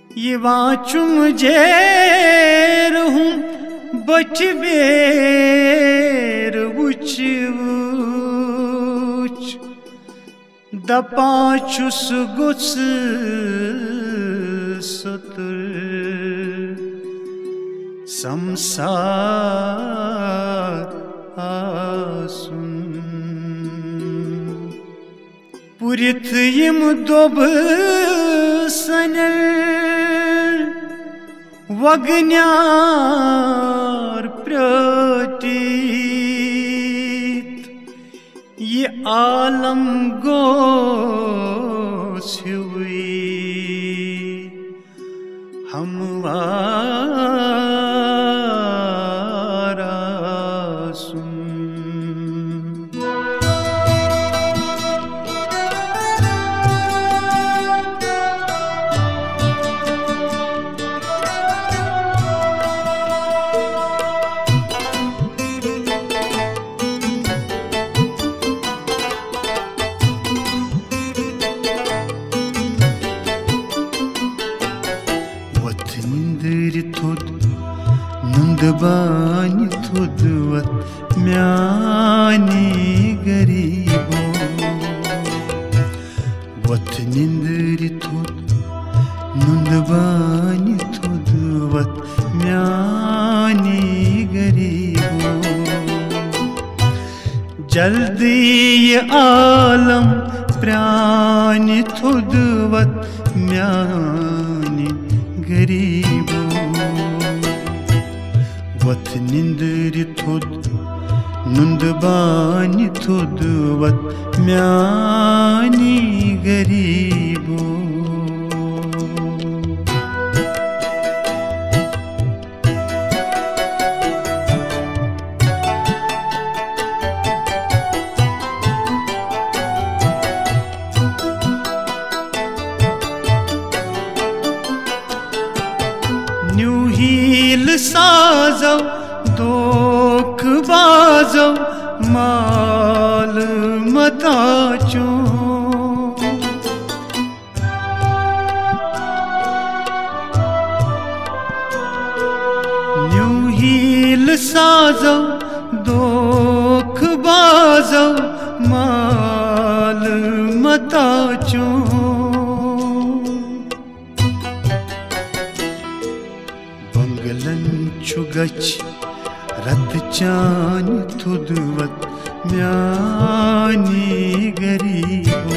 ये वाचुम जेर हूँ बच बेर उच उच दपाचुस गुस सुतुर संसार आसुन पुरित यम दोब सनर वगन्यार प्रतीत ये आलम गोस हुई हमवारा सुन नुंदबानी थुदवत म्यानी गरीबो वत निंदरी थुद नुंदबानी थुदवत म्यानी गरीबो जल्दी ये आलम प्राणी थुदवत म्यानी गरीबो वत निंदरी थुद नुंदबानी थुदवत म्यानी गरीबो न्यू हील साजो दोख बाजो माल मताचो न्यू हील साजो दोख बाजो माल मताचो चुगच रत चान थुदवत म्यानी गरीबो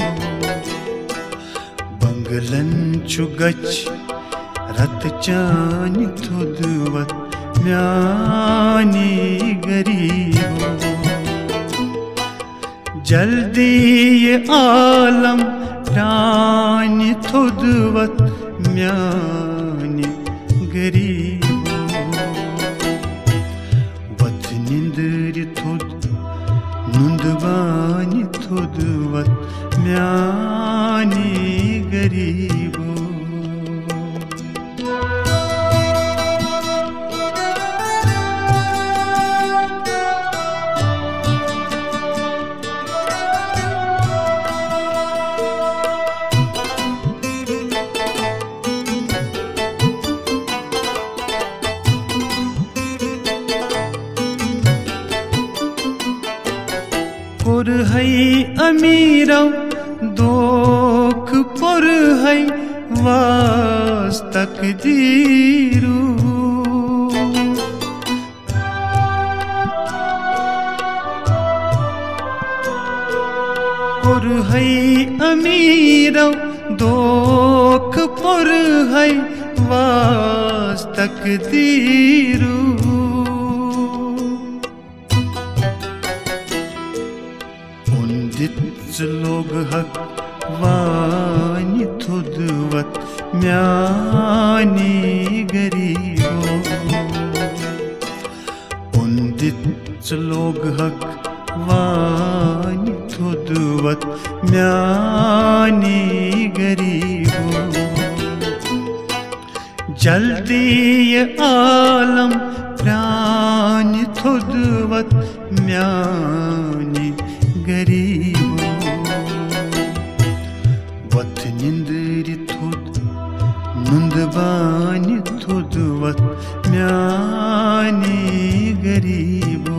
बंगलन चुगच रत चान थुदवत म्यानी गरीबो जल्दी ये आलम प्राणी थुदवत म्यानी गरीबो निंदरी थुद नुंदबानी थुदवत म्यानी गरीबो पुर है अमीरो दोख पुर है वास तकदीरू पुर है अमीरो दोख पुर है वास तकदीरू लोग हक वानी थुदवत म्यानी गरीबो उन्दित लोग हक वानी थुदवत म्यानी गरीबो जल्दी ये आलम प्राणी थुदवत म्यानी गरीबो वत निंदरी थुद नुंदबानि थुदवत म्यानी गरीबो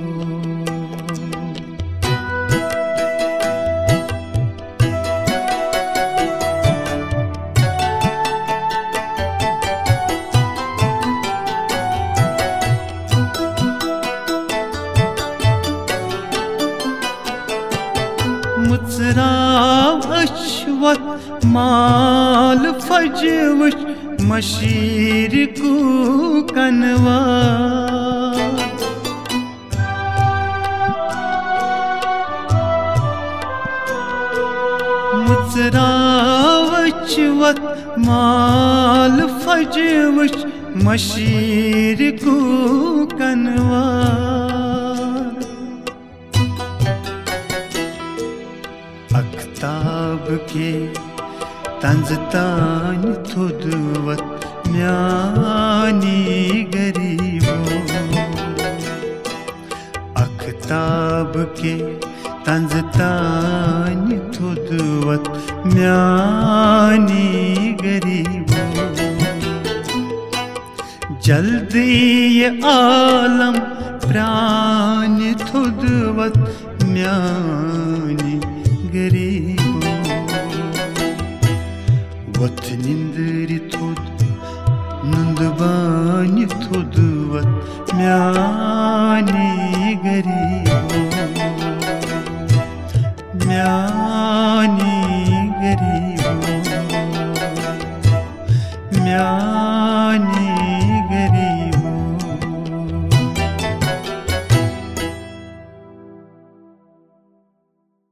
मुचराव अश्वत माल फजवच मशीर को कनवा मुचराव अश्वत माल फजवच मशीर को कनवा अख्ताब के तंजतान थुदवत म्यानी गरीबो अख्ताब के तंजतान थुदवत म्यानी गरीबो जल्दी ये आलम प्राण थुदवत म्यानी गरीबो वत निंदरी थुद नुंदबानि थुदवत म्यानी गरीबो म्या